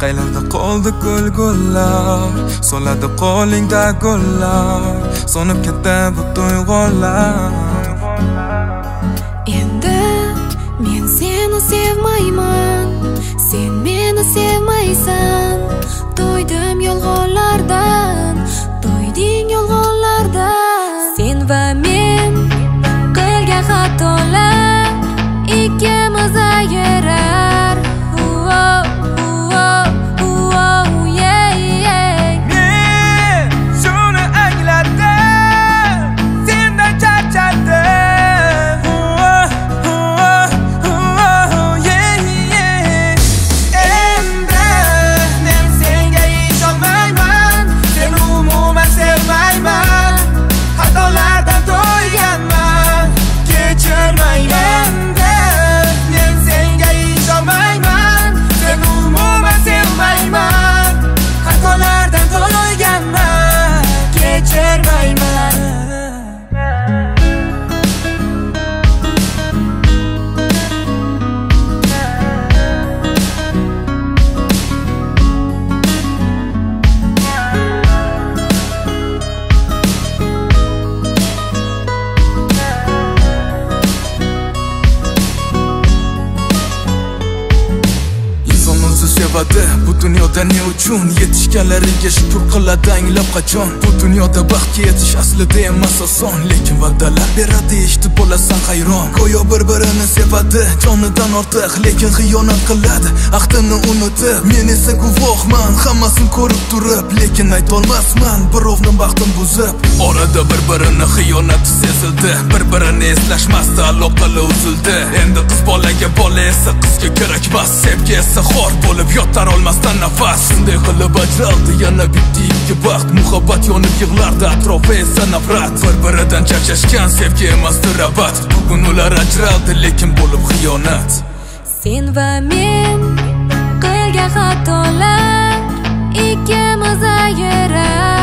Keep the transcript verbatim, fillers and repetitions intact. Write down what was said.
Qaylarda qoldi gul-gullar, so'ladi qo'lingda gullar, so'nib ketdi bu tuyg'ular. Endi men seni sevmayman, sen meni sevmaysan. To'ydim yolg'onlardan, to'yding yolg'onlardan. Sen va men qilgan xatolar ikkimiz ayrar. Bu dunyoda ne uchun yetishganlariga shukr qiladi anglab qachon. Bu dunyoda baxtga yetish aslida emas oson, lekin va'dalar beradi eshitib bo'lasan hayron. Go'yo bir-birini sevadi jonidan ortiq, lekin xiyonat qiladi ahdini unutib. Men esa guvohman hammasini ko'rib turib, lekin aytolmasman birovning baxtini buzib. Orada bir-birini xiyonati sezildi, bir-birini eslashmasdi, aloqalar uzildi. Endi qiz bolaga bola esa qizga kerakmas, sevgi esa xor bo'lib yotar olmasdan nafas. Shunday qilib ajraldi yana bitta ikki baxt, muhabbat yonib yig'lardi atrofi esa nafrat. Bir-biridan charchashgan sevgi emasdir abad, bugun ular ajraldi lekin bo'lib xiyonat. Sen va men qilgan xatolar ikkimiz ayrar.